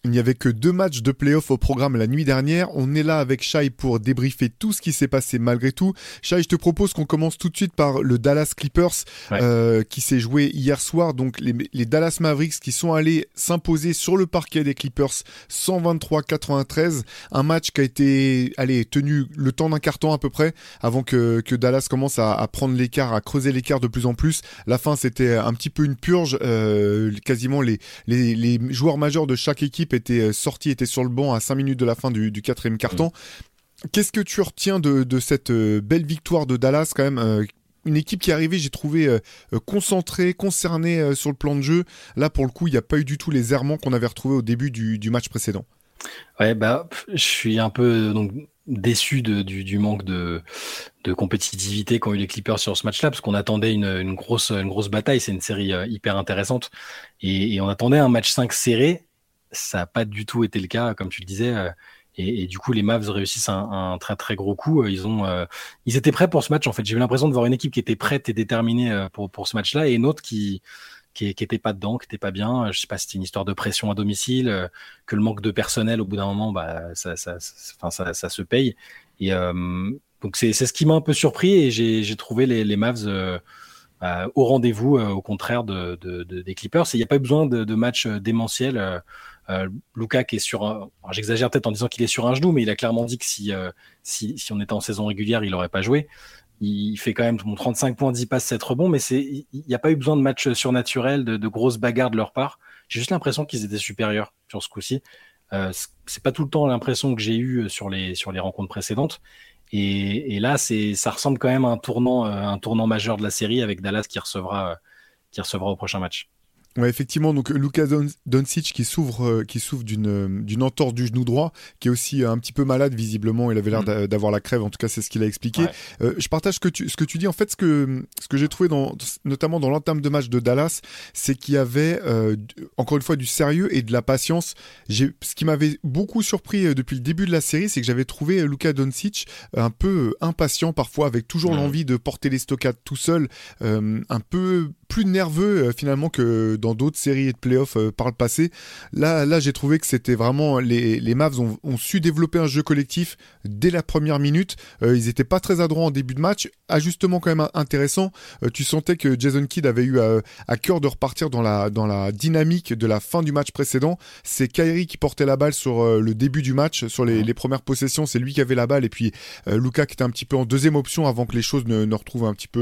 Il n'y avait que 2 matchs de play-off au programme la nuit dernière. On est là avec Shai pour débriefer tout ce qui s'est passé malgré tout. Shai, je te propose qu'on commence tout de suite par le Dallas Clippers qui s'est joué hier soir. Donc les Dallas Mavericks qui sont allés s'imposer sur le parquet des Clippers 123-93. Un match qui a été tenu le temps d'un quart-temps à peu près avant que Dallas commence à prendre l'écart, à creuser l'écart de plus en plus. La fin, c'était un petit peu une purge. Quasiment les joueurs majeurs de chaque équipe étaient sur le banc à 5 minutes de la fin du quatrième quart-temps. Qu'est-ce que tu retiens de cette belle victoire de Dallas quand même une équipe qui est arrivée, j'ai trouvé concentrée, concernée sur le plan de jeu. Là, pour le coup, il n'y a pas eu du tout les errements qu'on avait retrouvés au début du match précédent. Ouais, je suis un peu déçu du manque de compétitivité qu'ont eu les Clippers sur ce match-là, parce qu'on attendait une grosse bataille. C'est une série hyper intéressante. Et on attendait un match 5 serré. Ça n'a pas du tout été le cas, comme tu le disais. Et du coup, les Mavs réussissent un très très gros coup. Ils étaient prêts pour ce match. En fait, j'ai eu l'impression de voir une équipe qui était prête et déterminée pour ce match-là, et une autre qui était pas dedans, qui était pas bien. Je sais pas si c'était une histoire de pression à domicile, que le manque de personnel au bout d'un moment, ça se paye. Et donc c'est ce qui m'a un peu surpris, et j'ai trouvé les Mavs au rendez-vous, au contraire des Clippers. Et il n'y a pas eu besoin de match démentiel. Luka qui est alors j'exagère peut-être en disant qu'il est sur un genou, mais il a clairement dit que si on était en saison régulière, il n'aurait pas joué. Il fait quand même 35 points, 10 passes, 7 rebonds, mais il n'y a pas eu besoin de match surnaturel, de grosses bagarres de leur part. J'ai juste l'impression qu'ils étaient supérieurs sur ce coup-ci. C'est pas tout le temps l'impression que j'ai eue sur les rencontres précédentes. Et là, ça ressemble quand même à un tournant majeur de la série, avec Dallas qui recevra au prochain match. Ouais, effectivement, donc Luka Doncic qui souffre d'une entorse du genou droit, qui est aussi un petit peu malade visiblement. Il avait l'air d'avoir la crève, en tout cas c'est ce qu'il a expliqué. Ouais. Je partage ce que tu dis. En fait, ce que j'ai trouvé notamment dans l'entame de match de Dallas, c'est qu'il y avait encore une fois du sérieux et de la patience. Ce qui m'avait beaucoup surpris depuis le début de la série, c'est que j'avais trouvé Luka Doncic un peu impatient parfois, avec toujours l'envie de porter les stockades tout seul, un peu plus nerveux finalement que dans d'autres séries de playoffs par le passé. Là, j'ai trouvé que c'était vraiment les Mavs ont su développer un jeu collectif dès la première minute. Ils étaient pas très adroits en début de match. Ajustement quand même intéressant. Tu sentais que Jason Kidd avait eu à cœur de repartir dans la dynamique de la fin du match précédent. C'est Kyrie qui portait la balle sur le début du match, sur les premières possessions. C'est lui qui avait la balle, et puis Luka qui était un petit peu en deuxième option avant que les choses ne retrouvent un petit peu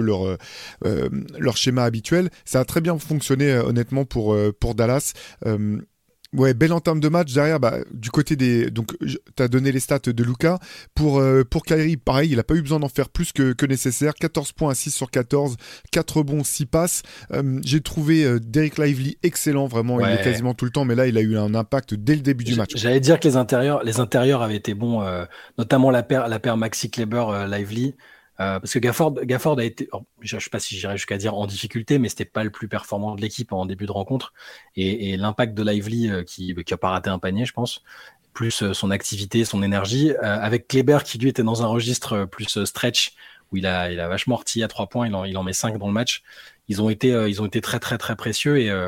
leur schéma habituel. Ça a très bien fonctionné honnêtement pour Dallas. Ouais, belle entame de match derrière. Du côté donc t'as donné les stats de Luka pour Kyrie, pareil, il a pas eu besoin d'en faire plus que nécessaire. 14 points à 6 sur 14, 4 rebonds, 6 passes. J'ai trouvé Dereck Lively excellent, vraiment. Ouais. Il est quasiment tout le temps, mais là il a eu un impact dès le début du match. J'allais dire que les intérieurs avaient été bons, notamment la paire Maxi Kleber Lively. Parce que Gafford a été, je sais pas si j'irais jusqu'à dire en difficulté, mais c'était pas le plus performant de l'équipe en début de rencontre, et l'impact de Lively qui a pas raté un panier, je pense, plus son activité, son énergie, avec Kleber qui lui était dans un registre plus stretch, où il a vachement artillé à 3 points, il en met 5 dans le match. Ils ont été très très très précieux, et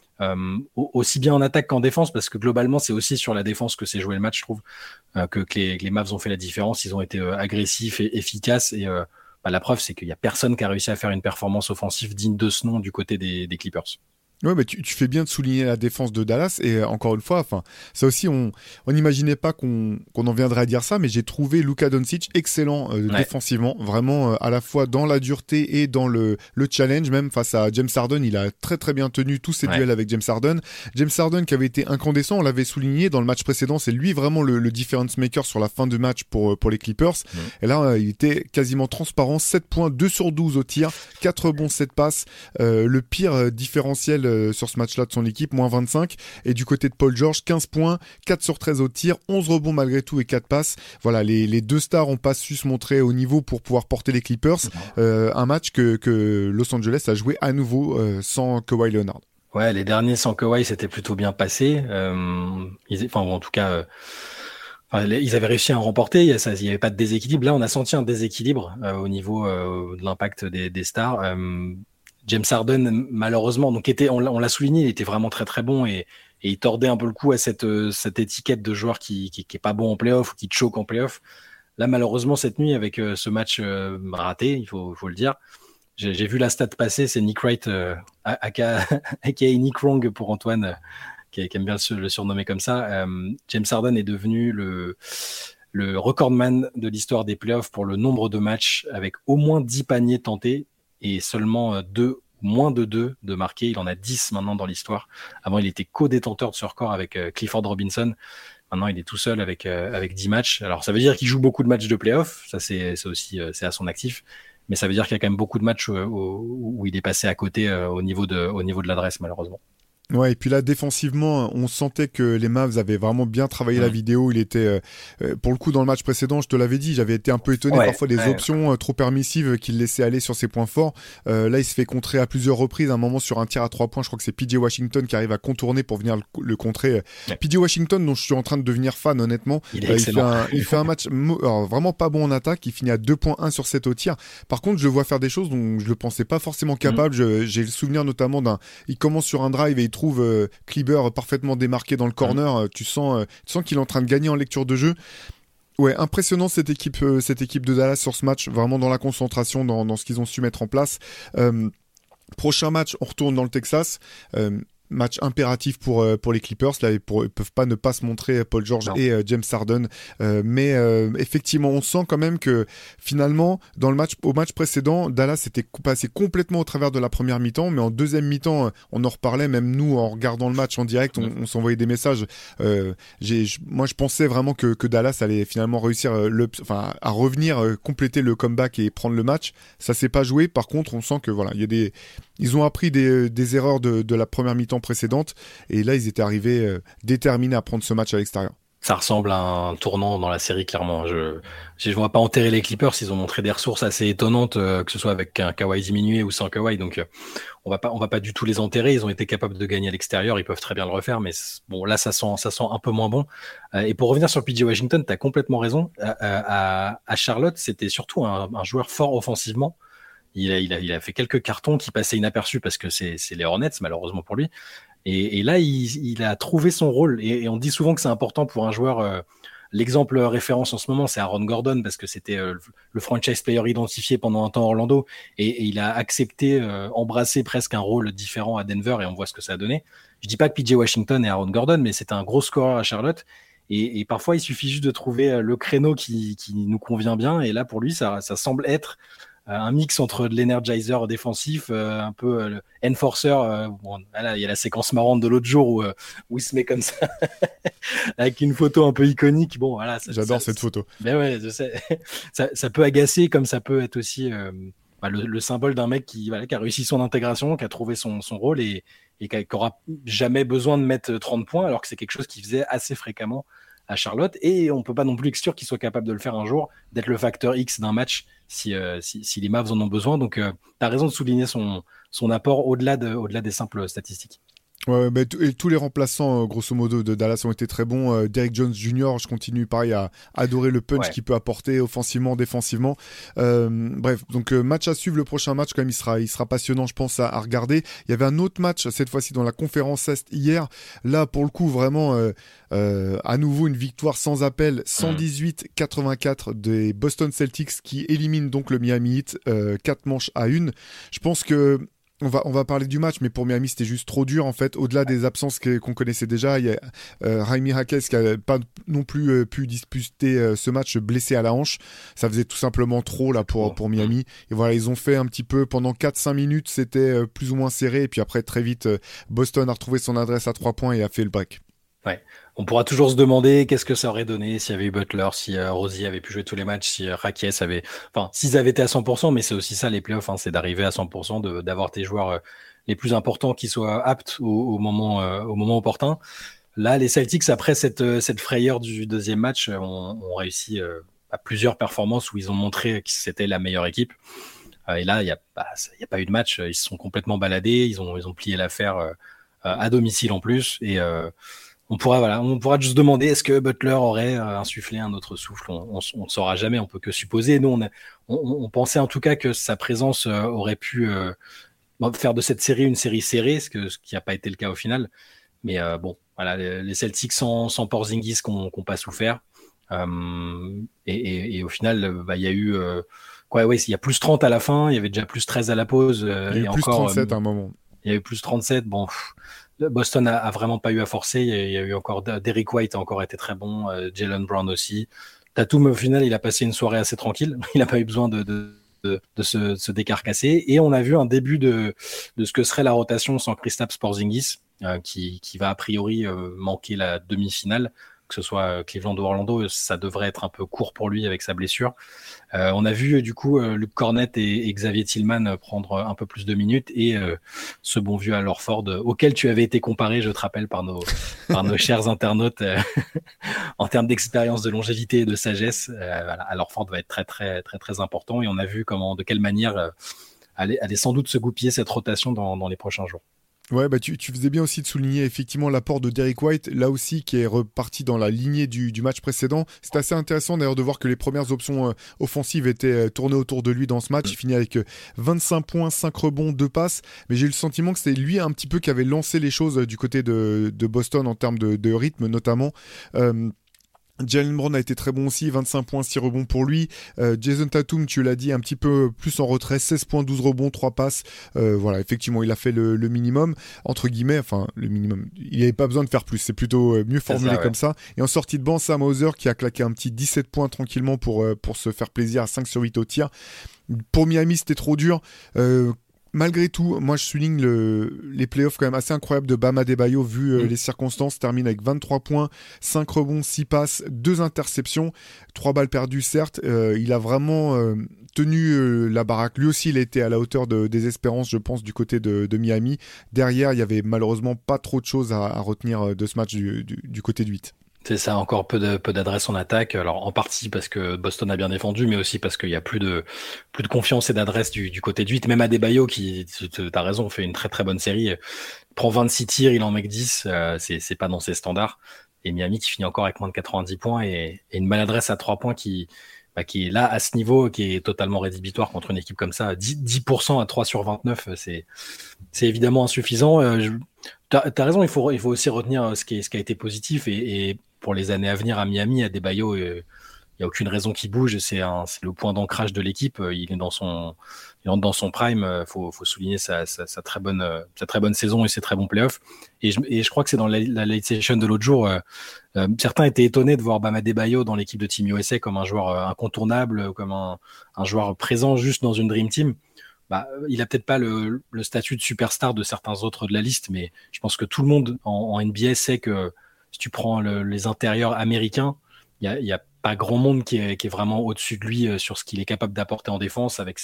aussi bien en attaque qu'en défense, parce que globalement c'est aussi sur la défense que s'est joué le match, je trouve, que les Mavs ont fait la différence. Ils ont été agressifs et efficaces, et la preuve c'est qu'il y a personne qui a réussi à faire une performance offensive digne de ce nom du côté des Clippers. Ouais, mais tu fais bien de souligner la défense de Dallas, et encore une fois, enfin, ça aussi, on n'imaginait pas qu'on en viendrait à dire ça, mais j'ai trouvé Luka Doncic excellent défensivement, vraiment à la fois dans la dureté et dans le challenge, même face à James Harden. Il a très très bien tenu tous ses duels avec James Harden. James Harden qui avait été incandescent, on l'avait souligné dans le match précédent, c'est lui vraiment le difference maker sur la fin de match pour les Clippers. Et là, il était quasiment transparent, 7 points, 2 sur 12 au tir, 4 rebonds, 7 passes, le pire différentiel sur ce match-là de son équipe, moins 25. Et du côté de Paul George, 15 points, 4 sur 13 au tir, 11 rebonds malgré tout et 4 passes. Voilà, les deux stars n'ont pas su se montrer au niveau pour pouvoir porter les Clippers. Un match que Los Angeles a joué à nouveau sans Kawhi Leonard. Ouais, les derniers sans Kawhi, c'était plutôt bien passé. En tout cas... ils avaient réussi à en remporter, il n'y avait pas de déséquilibre. Là, on a senti un déséquilibre au niveau de l'impact des stars. James Harden, malheureusement, donc on l'a souligné, il était vraiment très très bon, et et il tordait un peu le cou à cette étiquette de joueur qui est pas bon en playoff ou qui choke en playoff. Là, malheureusement, cette nuit, avec ce match raté, il faut le dire, j'ai vu la stat passer, c'est Nick Wright, aka Nick Wrong pour Antoine, qui aime bien le surnommer comme ça. James Harden est devenu le recordman de l'histoire des playoffs pour le nombre de matchs avec au moins 10 paniers tentés et seulement moins de 2 de marqués. Il en a 10 maintenant dans l'histoire. Avant, il était co-détenteur de ce record avec Clifford Robinson. Maintenant, il est tout seul avec 10 matchs. Alors, ça veut dire qu'il joue beaucoup de matchs de playoffs. Ça, c'est aussi c'est à son actif. Mais ça veut dire qu'il y a quand même beaucoup de matchs où il est passé à côté au niveau de l'adresse, malheureusement. Ouais, et puis là, défensivement, on sentait que les Mavs avaient vraiment bien travaillé la vidéo. Il était, pour le coup, dans le match précédent, je te l'avais dit, j'avais été un peu étonné parfois des options trop permissives qu'il laissait aller sur ses points forts. Là, il se fait contrer à plusieurs reprises. À un moment, sur un tir à 3 points, je crois que c'est PJ Washington qui arrive à contourner pour venir le contrer. PJ Washington, dont je suis en train de devenir fan, honnêtement. Il fait un match vraiment pas bon en attaque. Il finit à 2.1 sur 7 au tir. Par contre, je le vois faire des choses dont je le pensais pas forcément capable. J'ai le souvenir notamment il commence sur un drive et il trouve Kleber parfaitement démarqué dans le corner. Tu sens qu'il est en train de gagner en lecture de jeu. Ouais, impressionnant cette équipe de Dallas sur ce match, vraiment dans la concentration, dans ce qu'ils ont su mettre en place. Prochain match, on retourne dans le Texas. Match impératif pour les Clippers. Là, ils peuvent pas ne pas se montrer Paul George et James Harden. Mais effectivement, on sent quand même que finalement, au match précédent, Dallas était passé complètement au travers de la première mi-temps. Mais en deuxième mi-temps, on en reparlait. Même nous, en regardant le match en direct, on s'envoyait des messages. Moi, je pensais vraiment que Dallas allait finalement réussir à revenir, compléter le comeback et prendre le match. Ça s'est pas joué. Par contre, on sent que voilà, ils ont appris des erreurs de la première mi-temps précédente et là ils étaient arrivés déterminés à prendre ce match à l'extérieur. Ça ressemble à un tournant dans la série, clairement. Je vois pas enterrer les Clippers. Ils ont montré des ressources assez étonnantes, que ce soit avec un Kawhi diminué ou sans Kawhi. Donc on va pas du tout les enterrer. Ils ont été capables de gagner à l'extérieur. Ils peuvent très bien le refaire, mais bon, là ça sent un peu moins bon. Et pour revenir sur PJ Washington, t'as complètement raison. À Charlotte, c'était surtout un joueur fort offensivement. Il a fait quelques cartons qui passaient inaperçus parce que c'est les Hornets, malheureusement pour lui. Et là, il a trouvé son rôle. Et on dit souvent que c'est important pour un joueur. L'exemple référence en ce moment, c'est Aaron Gordon parce que c'était le franchise player identifié pendant un temps à Orlando. Et il a accepté, embrassé presque un rôle différent à Denver et on voit ce que ça a donné. Je dis pas que PJ Washington et Aaron Gordon, mais c'était un gros scoreur à Charlotte. Et parfois, il suffit juste de trouver le créneau qui nous convient bien. Et là, pour lui, ça semble être un mix entre de l'energizer défensif, un peu le enforcer. Là, il y a la séquence marrante de l'autre jour où il se met comme ça avec une photo un peu iconique. Bon, voilà. J'adore cette photo. Mais ouais, je sais. Ça peut agacer comme ça peut être aussi le symbole d'un mec qui a réussi son intégration, qui a trouvé son rôle et qui aura jamais besoin de mettre 30 points alors que c'est quelque chose qu'il faisait assez fréquemment à Charlotte, et on peut pas non plus exclure qu'il soit capable de le faire un jour, d'être le facteur X d'un match si les Mavs en ont besoin. Donc tu as raison de souligner son apport au-delà des simples statistiques. Ouais, mais tous les remplaçants, grosso modo, de Dallas ont été très bons. Derrick Jones Jr., je continue pareil à adorer le punch qu'il peut apporter offensivement, défensivement. Bref, donc match à suivre, le prochain match quand même, il sera passionnant, je pense, à regarder. Il y avait un autre match, cette fois-ci dans la conférence Est hier. Là, pour le coup, vraiment, à nouveau une victoire sans appel, 118-84 des Boston Celtics qui éliminent donc le Miami Heat 4 manches à 1. Je pense que on va parler du match, mais pour Miami, c'était juste trop dur, en fait. Au-delà des absences qu'on connaissait déjà, il y a Jaime Jaquez qui n'a pas non plus pu disputer ce match, blessé à la hanche. Ça faisait tout simplement trop là pour Miami. Et voilà, ils ont fait un petit peu, pendant 4-5 minutes, c'était plus ou moins serré. Et puis après, très vite, Boston a retrouvé son adresse à 3 points et a fait le break. Ouais. On pourra toujours se demander qu'est-ce que ça aurait donné s'il y avait eu Butler, si Rozier avait pu jouer tous les matchs, si Rakies s'ils avaient été à 100%, mais c'est aussi ça les playoffs, c'est d'arriver à 100%, d'avoir tes joueurs les plus importants qui soient aptes au moment opportun. Là, les Celtics, après cette frayeur du deuxième match, ont réussi à plusieurs performances où ils ont montré que c'était la meilleure équipe. Et là, il y a pas eu de match, ils se sont complètement baladés, ils ont plié l'affaire à domicile en plus, et on pourra juste demander est-ce que Butler aurait insufflé un autre souffle. On ne saura jamais, on peut que supposer. Nous, on pensait en tout cas que sa présence aurait pu faire de cette série une série serrée, ce qui n'a pas été le cas au final. Mais bon, voilà, les Celtics sans Porzingis qui n'ont pas souffert. Et au final, il y a eu il y a plus 30 à la fin, il y avait déjà plus 13 à la pause. Il y a eu plus 37 à un moment. Il y a eu plus 37. Bon, Boston a vraiment pas eu à forcer. Il y a eu encore Derrick White a encore été très bon, Jaylen Brown aussi. Tatum, au final, il a passé une soirée assez tranquille. Il n'a pas eu besoin de se décarcasser. Et on a vu un début de ce que serait la rotation sans Kristaps Porzingis, qui va a priori manquer la demi-finale. Que ce soit Cleveland ou Orlando, ça devrait être un peu court pour lui avec sa blessure. On a vu du coup Luke Cornett et Xavier Tillman prendre un peu plus de minutes et ce bon vieux Al Horford auquel tu avais été comparé, je te rappelle, par nos chers internautes en termes d'expérience, de longévité et de sagesse. Voilà, Al Horford va être très très très très important et on a vu de quelle manière allait sans doute se goupiller cette rotation dans les prochains jours. Ouais, tu faisais bien aussi de souligner effectivement l'apport de Derrick White, là aussi qui est reparti dans la lignée du match précédent. C'est assez intéressant d'ailleurs de voir que les premières options offensives étaient tournées autour de lui dans ce match. Il finit avec 25 points, 5 rebonds, 2 passes. Mais j'ai eu le sentiment que c'était lui un petit peu qui avait lancé les choses du côté de Boston en termes de rythme notamment. Jaylen Brown a été très bon aussi, 25 points, 6 rebonds pour lui. Jason Tatum, tu l'as dit, un petit peu plus en retrait, 16 points, 12 rebonds, 3 passes. Voilà, effectivement, il a fait le minimum, entre guillemets, enfin, le minimum. Il n'avait pas besoin de faire plus, c'est plutôt mieux formulé comme ça. Et en sortie de banc, Sam Hauser qui a claqué un petit 17 points tranquillement pour se faire plaisir à 5 sur 8 au tir. Pour Miami, c'était trop dur. Malgré tout, moi je souligne les playoffs quand même assez incroyables de Bam Adebayo vu les circonstances. Termine avec 23 points, 5 rebonds, 6 passes, 2 interceptions, 3 balles perdues certes. Il a vraiment tenu la baraque. Lui aussi il a été à la hauteur des espérances je pense du côté de Miami. Derrière il y avait malheureusement pas trop de choses à retenir de ce match du côté de 8. C'est ça, encore peu d'adresse en attaque. Alors en partie parce que Boston a bien défendu, mais aussi parce qu'il y a plus de confiance et d'adresse du côté de 8. Même Adebayo, qui, t'as raison, fait une très très bonne série. Il prend 26 tirs, il en met que 10. C'est pas dans ses standards. Et Miami qui finit encore avec moins de 90 points et une maladresse à 3 points qui est là à ce niveau, qui est totalement rédhibitoire contre une équipe comme ça. 10% à 3 sur 29, c'est évidemment insuffisant. T'as raison, il faut aussi retenir ce qui a été positif et pour les années à venir à Miami, Adebayo, il n'y a aucune raison qu'il bouge. C'est le point d'ancrage de l'équipe. Il entre dans son prime. Faut souligner sa très bonne saison et ses très bons playoffs. Et je crois que c'est dans la late session de l'autre jour. Certains étaient étonnés de voir Bam Adebayo dans l'équipe de Team USA comme un joueur incontournable, comme un joueur présent juste dans une Dream Team. Il a peut-être pas le statut de superstar de certains autres de la liste, mais je pense que tout le monde en NBA sait que si tu prends les intérieurs américains, il y a pas grand monde qui est vraiment au-dessus de lui sur ce qu'il est capable d'apporter en défense avec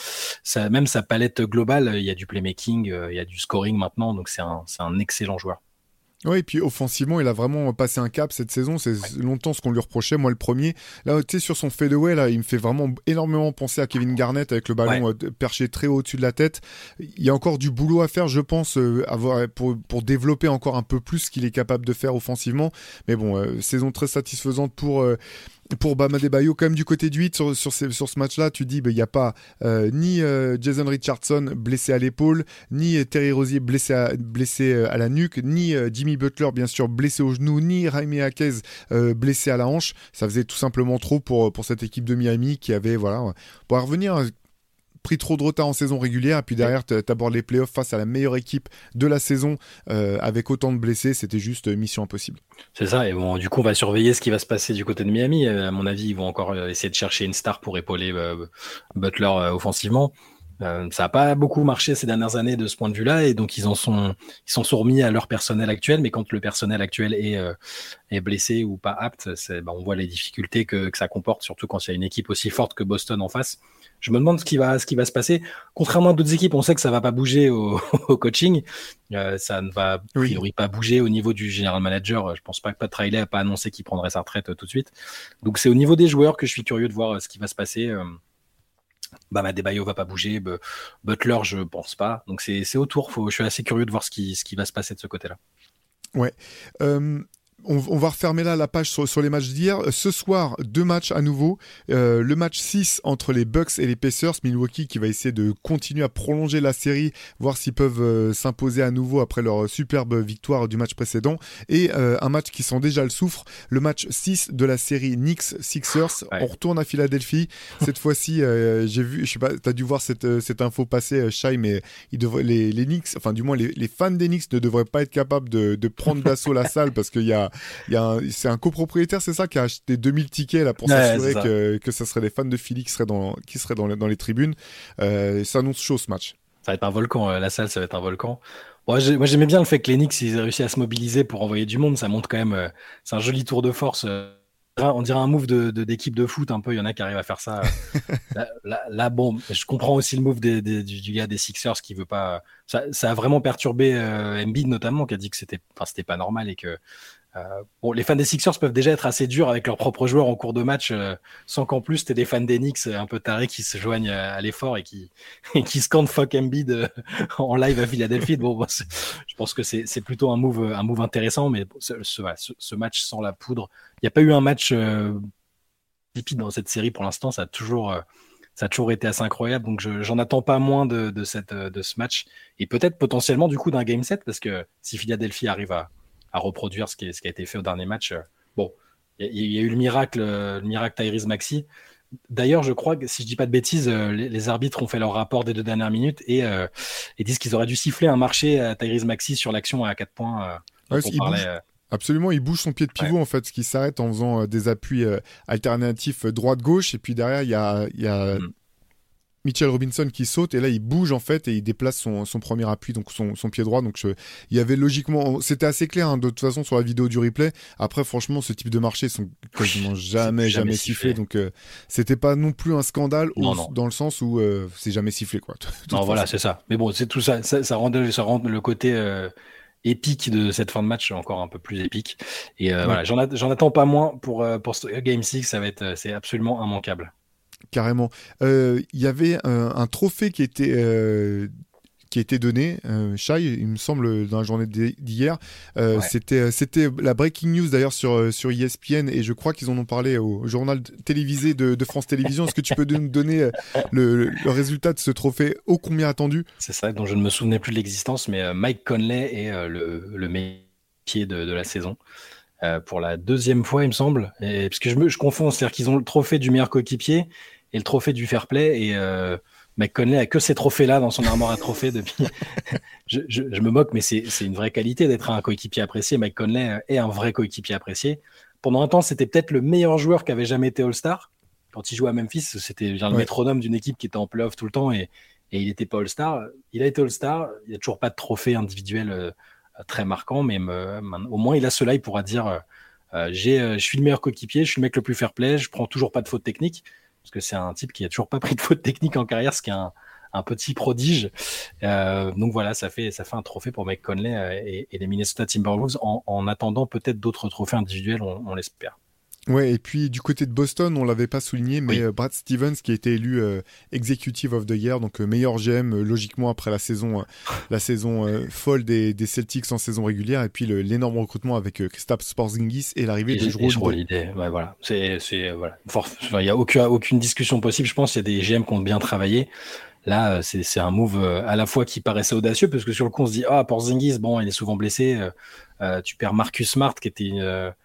même sa palette globale. Il y a du playmaking, il y a du scoring maintenant, donc c'est un excellent joueur. Oui, et puis offensivement, il a vraiment passé un cap cette saison. C'est longtemps ce qu'on lui reprochait, moi le premier. Là, tu sais, sur son fadeaway, là, il me fait vraiment énormément penser à Kevin Garnett avec le ballon perché très haut au-dessus de la tête. Il y a encore du boulot à faire, je pense, pour développer encore un peu plus ce qu'il est capable de faire offensivement. Mais bon, saison très satisfaisante pour Bam Adebayo. Quand même du côté du 8 sur ce match-là, tu dis il n'y a pas ni Jason Richardson blessé à l'épaule, ni Terry Rozier blessé à la nuque, ni Jimmy Butler bien sûr blessé au genou, ni Jaime Jaquez blessé à la hanche. Ça faisait tout simplement trop pour cette équipe de Miami qui avait pour revenir pris trop de retard en saison régulière et puis derrière t'abordes les playoffs face à la meilleure équipe de la saison avec autant de blessés, c'était juste mission impossible. C'est ça, et bon, du coup on va surveiller ce qui va se passer du côté de Miami. À mon avis ils vont encore essayer de chercher une star pour épauler Butler offensivement. Ça n'a pas beaucoup marché ces dernières années de ce point de vue-là, et donc ils s'en sont remis à leur personnel actuel, mais quand le personnel actuel est blessé ou pas apte, on voit les difficultés que ça comporte, surtout quand il y a une équipe aussi forte que Boston en face. Je me demande ce qui va se passer. Contrairement à d'autres équipes, on sait que ça va pas bouger au coaching. Ça ne va a priori pas bouger au niveau du general manager. Je pense pas que Pat Riley a pas annoncé qu'il prendrait sa retraite tout de suite. Donc c'est au niveau des joueurs que je suis curieux de voir ce qui va se passer. Bam Adebayo va pas bouger. Butler, je pense pas. Donc c'est autour. Je suis assez curieux de voir ce qui va se passer de ce côté-là. Ouais. On va refermer là la page sur les matchs d'hier. Ce soir, 2 matchs à nouveau. Le match 6 entre les Bucks et les Pacers. Milwaukee qui va essayer de continuer à prolonger la série, voir s'ils peuvent s'imposer à nouveau après leur superbe victoire du match précédent. Et un match qui sent déjà le soufre. Le match 6 de la série Knicks-Sixers. Ouais. On retourne à Philadelphie. Cette fois-ci, j'ai vu, je sais pas, t'as dû voir cette info passer, Shai, mais les Knicks, enfin du moins les fans des Knicks ne devraient pas être capables de prendre d'assaut la salle parce qu'il y a c'est un copropriétaire, c'est ça, qui a acheté 2000 tickets là pour s'assurer que ça serait les fans de Philly qui seraient dans les tribunes. Ça annonce chaud ce match. Ça va être un volcan, la salle, ça va être un volcan. Moi, j'aimais bien le fait que les Knicks ils aient réussi à se mobiliser pour envoyer du monde. Ça montre quand même, c'est un joli tour de force. On dirait un move d'équipe de foot un peu. Il y en a qui arrivent à faire ça. Là, bon, je comprends aussi le move du gars des Sixers qui veut pas. Ça a vraiment perturbé Embiid notamment, qui a dit que c'était pas normal et que. Bon, les fans des Sixers peuvent déjà être assez durs avec leurs propres joueurs en cours de match, sans qu'en plus t'aies des fans des Knicks un peu tarés qui se joignent à l'effort et qui scandent fuck Embiid en live à Philadelphie. Bon, je pense que c'est plutôt un move intéressant, mais ce match sans la poudre, il n'y a pas eu un match tipide dans cette série pour l'instant. Ça a toujours été assez incroyable, donc j'en attends pas moins de ce match et peut-être potentiellement du coup d'un game 7 parce que si Philadelphie arrive à reproduire ce qui a été fait au dernier match. Bon, il y a eu le miracle Tyrese Maxey. D'ailleurs, je crois que, si je dis pas de bêtises, les arbitres ont fait leur rapport des 2 dernières minutes et disent qu'ils auraient dû siffler un marché à Tyrese Maxey sur l'action à 4 points. Absolument, il bouge son pied de pivot en fait, ce qui s'arrête en faisant des appuis alternatifs droite-gauche et puis derrière il y a Mitchell Robinson qui saute et là il bouge en fait et il déplace son premier appui, donc son pied droit. Donc il y avait logiquement, c'était assez clair hein, de toute façon sur la vidéo du replay. Après franchement ce type de marché sont quasiment jamais sifflés, donc c'était pas non plus un scandale dans le sens où c'est jamais sifflé quoi. Non voilà, c'est ça. Mais bon, c'est tout ça rend le côté épique de cette fin de match encore un peu plus épique. Et voilà, j'en attends pas moins pour ce Game 6, c'est absolument immanquable. Carrément. Il y avait un trophée qui était donné, Shai, il me semble, dans la journée d'hier. C'était la breaking news d'ailleurs sur ESPN et je crois qu'ils en ont parlé au journal télévisé de France Télévisions. Est-ce que tu peux nous donner le résultat de ce trophée ô combien attendu? C'est ça, dont je ne me souvenais plus de l'existence, mais Mike Conley est le meilleur pied de la saison. Pour la 2e fois, il me semble. Parce que je confonds, c'est-à-dire qu'ils ont le trophée du meilleur coéquipier et le trophée du fair play et Mike Conley a que ces trophées-là dans son armoire à trophées depuis. je me moque, mais c'est une vraie qualité d'être un coéquipier apprécié. Mike Conley est un vrai coéquipier apprécié. Pendant un temps, c'était peut-être le meilleur joueur qui avait jamais été All-Star. Quand il jouait à Memphis, c'était le métronome d'une équipe qui était en playoff tout le temps et il n'était pas All-Star. Il a été All-Star. Il n'y a toujours pas de trophée individuel très marquant, mais au moins il a cela. Il pourra dire je suis le meilleur coéquipier, je suis le mec le plus fair play, je prends toujours pas de faute technique. Parce que c'est un type qui a toujours pas pris de faute technique en carrière, ce qui est un petit prodige. Donc voilà, ça fait un trophée pour Mike Conley et les Minnesota Timberwolves en attendant peut-être d'autres trophées individuels, on l'espère. Ouais, et puis du côté de Boston, on l'avait pas souligné, mais Brad Stevens qui a été élu Executive of the Year, donc meilleur GM logiquement après la saison folle des Celtics en saison régulière, et puis l'énorme recrutement avec Kristaps Porzingis et l'arrivée de Jrue Holiday. Ouais, voilà, voilà. Il y a aucune discussion possible. Je pense qu'il y a des GM qui ont bien travaillé. Là, c'est un move à la fois qui paraissait audacieux, parce que sur le coup on se dit Porzingis, bon, il est souvent blessé. Tu perds Marcus Smart qui était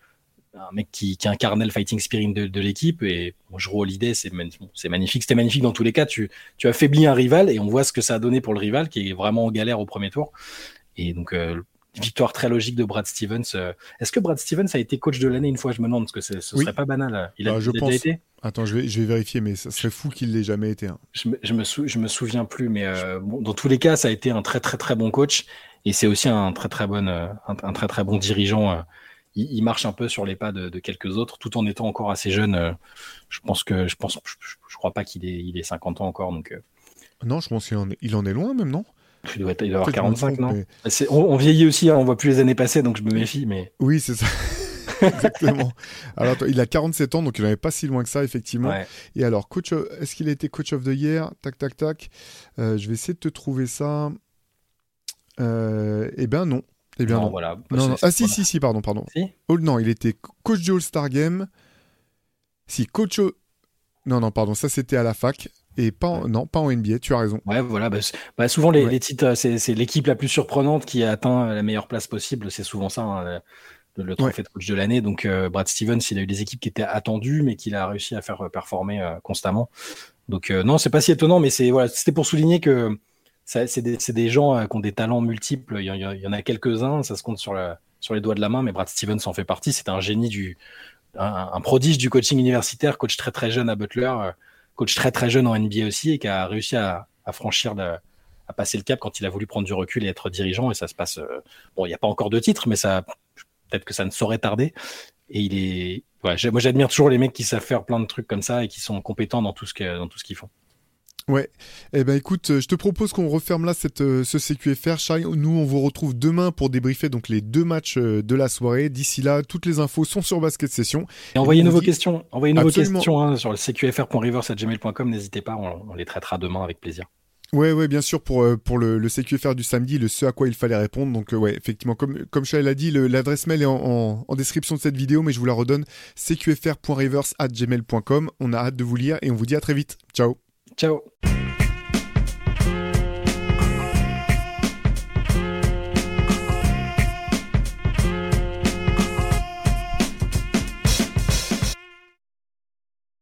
un mec qui incarnait le fighting spirit de l'équipe et Jrue Holiday, c'est magnifique, c'était magnifique dans tous les cas. Tu affaiblis un rival et on voit ce que ça a donné pour le rival qui est vraiment en galère au premier tour. Et donc victoire très logique de Brad Stevens. Est-ce que Brad Stevens a été coach de l'année une fois? Je me demande, parce que ce serait pas banal. Il a déjà été. Attends, je vais vérifier, mais ça serait fou qu'il l'ait jamais été. Hein. Je me souviens plus, mais dans tous les cas, ça a été un très très très bon coach et c'est aussi un très très bon dirigeant. Il marche un peu sur les pas de quelques autres, tout en étant encore assez jeune. Je crois pas qu'il ait 50 ans encore. Donc, non, je pense qu'il en est loin même, non? Il doit avoir 45, non mais... on vieillit aussi, hein, on voit plus les années passer, donc je me méfie. Mais... Oui, c'est ça. Exactement. Alors, attends, il a 47 ans, donc il n'en est pas si loin que ça, effectivement. Ouais. Et alors, est-ce qu'il a été coach of the year? Tac. Je vais essayer de te trouver ça. Eh ben non. Eh bien non. Voilà. Non. Ah si, pardon. Si Oh, non, il était coach du All-Star Game. Si, Non, pardon, ça c'était à la fac. Et pas en NBA, tu as raison. Ouais, voilà. Souvent, les titres, c'est l'équipe la plus surprenante qui a atteint la meilleure place possible. C'est souvent ça, hein, le trophée de coach de l'année. Donc, Brad Stevens, il a eu des équipes qui étaient attendues, mais qu'il a réussi à faire performer constamment. Donc, non, c'est pas si étonnant, mais c'était pour souligner que c'est des gens qui ont des talents multiples. Il y en a quelques-uns, ça se compte sur les doigts de la main, mais Brad Stevens en fait partie. C'était un génie un prodige du coaching universitaire, coach très très jeune à Butler, coach très très jeune en NBA aussi, et qui a réussi à franchir, à passer le cap quand il a voulu prendre du recul et être dirigeant. Et ça se passe. Bon, il n'y a pas encore de titre, mais peut-être que ça ne saurait tarder. Et moi, j'admire toujours les mecs qui savent faire plein de trucs comme ça et qui sont compétents dans tout ce qu'ils font. Ouais. Eh ben écoute, je te propose qu'on referme là ce CQFR. Shai, nous on vous retrouve demain pour débriefer donc les 2 matchs de la soirée. D'ici là, toutes les infos sont sur Basket Session. Et envoyez-nous vos questions. Envoyez-nous vos questions sur le cqfr.rivers@gmail.com. N'hésitez pas, on les traitera demain avec plaisir. Ouais, bien sûr, pour le CQFR du samedi, ce à quoi il fallait répondre. Donc, ouais, effectivement, comme Shai l'a dit, l'adresse mail est en description de cette vidéo, mais je vous la redonne, cqfr.rivers@gmail.com. On a hâte de vous lire et on vous dit à très vite. Ciao. Ciao.